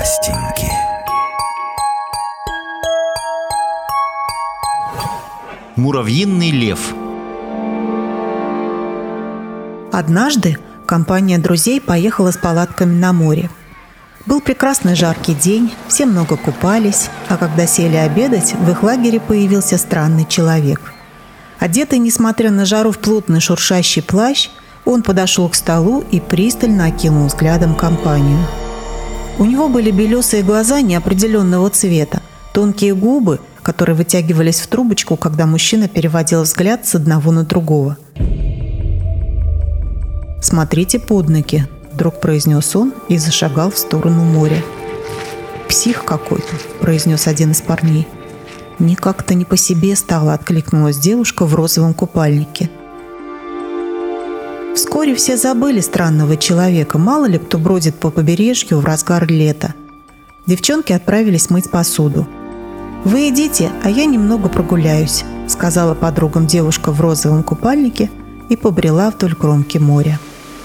Настеньки. Муравьиный лев. Однажды компания друзей поехала с палатками на море. Был прекрасный жаркий день, все много купались, а когда сели обедать, в их лагере появился странный человек. Одетый, несмотря на жару, в плотный шуршащий плащ, он подошел к столу и пристально окинул взглядом компанию. У него были белесые глаза неопределенного цвета, тонкие губы, которые вытягивались в трубочку, когда мужчина переводил взгляд с одного на другого. «Смотрите под ноги», – вдруг произнес он и зашагал в сторону моря. «Псих какой-то», – произнес один из парней. «Мне как-то не по себе стало», – откликнулась девушка в розовом купальнике. Вскоре все забыли странного человека, мало ли кто бродит по побережью в разгар лета. Девчонки отправились мыть посуду. «Вы идите, а я немного прогуляюсь», – сказала подругам девушка в розовом купальнике и побрела вдоль кромки моря.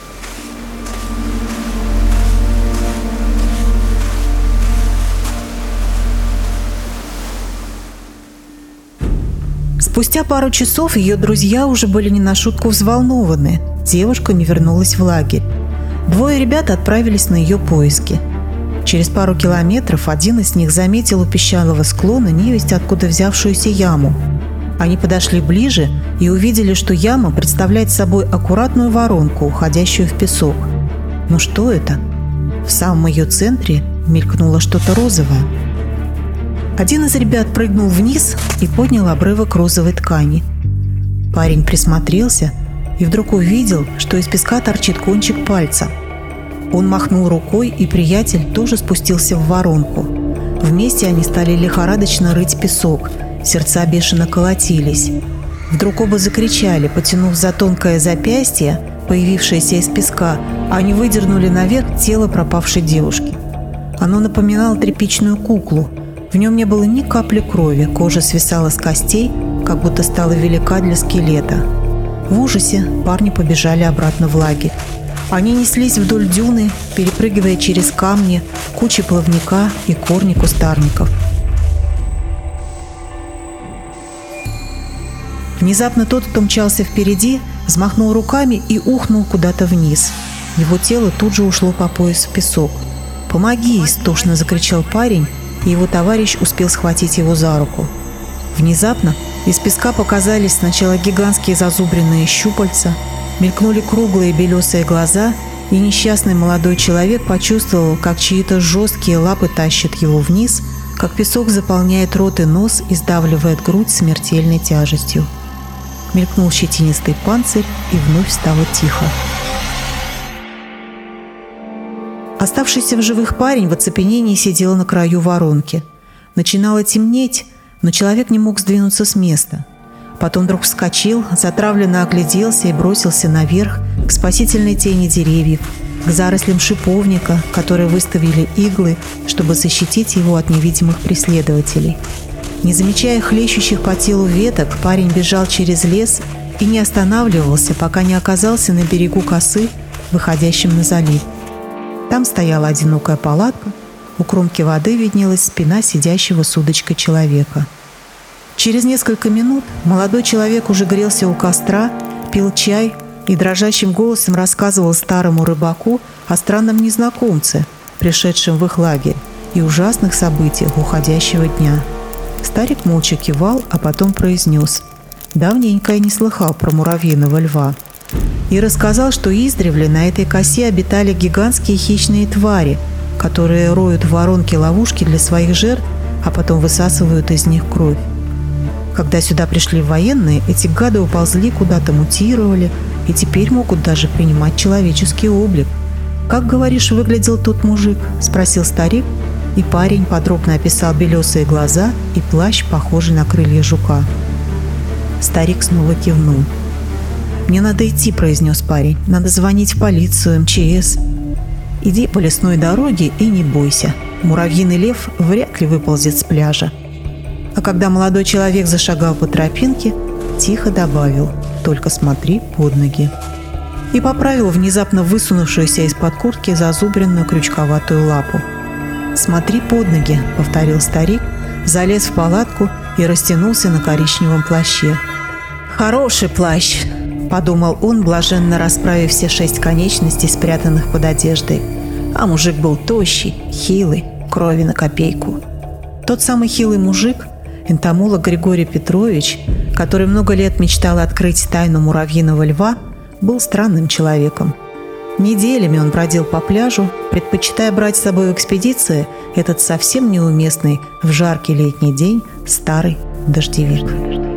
Спустя пару часов ее друзья уже были не на шутку взволнованы. Девушка не вернулась в лагерь. Двое ребят отправились на ее поиски. Через пару километров один из них заметил у песчаного склона невесть откуда взявшуюся яму. Они подошли ближе и увидели, что яма представляет собой аккуратную воронку, уходящую в песок. Но что это? В самом ее центре мелькнуло что-то розовое. Один из ребят прыгнул вниз и поднял обрывок розовой ткани. Парень присмотрелся и вдруг увидел, что из песка торчит кончик пальца. Он махнул рукой, и приятель тоже спустился в воронку. Вместе они стали лихорадочно рыть песок, сердца бешено колотились. Вдруг оба закричали, потянув за тонкое запястье, появившееся из песка, они выдернули наверх тело пропавшей девушки. Оно напоминало тряпичную куклу. В нем не было ни капли крови, кожа свисала с костей, как будто стала велика для скелета. В ужасе парни побежали обратно в лагерь. Они неслись вдоль дюны, перепрыгивая через камни, кучи плавника и корни кустарников. Внезапно тот, кто мчался впереди, взмахнул руками и ухнул куда-то вниз. Его тело тут же ушло по пояс в песок. «Помоги!» – истошно закричал парень, и его товарищ успел схватить его за руку. Внезапно из песка показались сначала гигантские зазубренные щупальца, мелькнули круглые белесые глаза, и несчастный молодой человек почувствовал, как чьи-то жесткие лапы тащат его вниз, как песок заполняет рот и нос и сдавливает грудь смертельной тяжестью. Мелькнул щетинистый панцирь, и вновь стало тихо. Оставшийся в живых парень в оцепенении сидел на краю воронки. Начинало темнеть, но человек не мог сдвинуться с места. Потом вдруг вскочил, затравленно огляделся и бросился наверх, к спасительной тени деревьев, к зарослям шиповника, которые выставили иглы, чтобы защитить его от невидимых преследователей. Не замечая хлещущих по телу веток, парень бежал через лес и не останавливался, пока не оказался на берегу косы, выходящем на залив. Там стояла одинокая палатка, у кромки воды виднелась спина сидящего с удочкой человека. Через несколько минут молодой человек уже грелся у костра, пил чай и дрожащим голосом рассказывал старому рыбаку о странном незнакомце, пришедшем в их лагерь, и ужасных событиях уходящего дня. Старик молча кивал, а потом произнес: «Давненько я не слыхал про муравьиного льва». И рассказал, что издревле на этой косе обитали гигантские хищные твари, которые роют в воронке ловушки для своих жертв, а потом высасывают из них кровь. Когда сюда пришли военные, эти гады уползли куда-то, мутировали и теперь могут даже принимать человеческий облик. «Как, говоришь, выглядел тот мужик?» – спросил старик, и парень подробно описал белесые глаза и плащ, похожий на крылья жука. Старик снова кивнул. «Мне надо идти», – произнес парень. «Надо звонить в полицию, МЧС». «Иди по лесной дороге и не бойся. Муравьиный лев вряд ли выползет с пляжа». А когда молодой человек зашагал по тропинке, тихо добавил: «Только смотри под ноги». И поправил внезапно высунувшуюся из-под куртки зазубренную крючковатую лапу. смотри под ноги», — повторил старик, залез в палатку и растянулся на коричневом плаще. «Хороший плащ», — подумал он, блаженно расправив все 6 конечностей, спрятанных под одеждой. А мужик был тощий, хилый, крови на копейку. Тот самый хилый мужик, энтомолог Григорий Петрович, который много лет мечтал открыть тайну муравьиного льва, был странным человеком. Неделями он бродил по пляжу, предпочитая брать с собой в экспедиции этот совсем неуместный в жаркий летний день старый дождевик.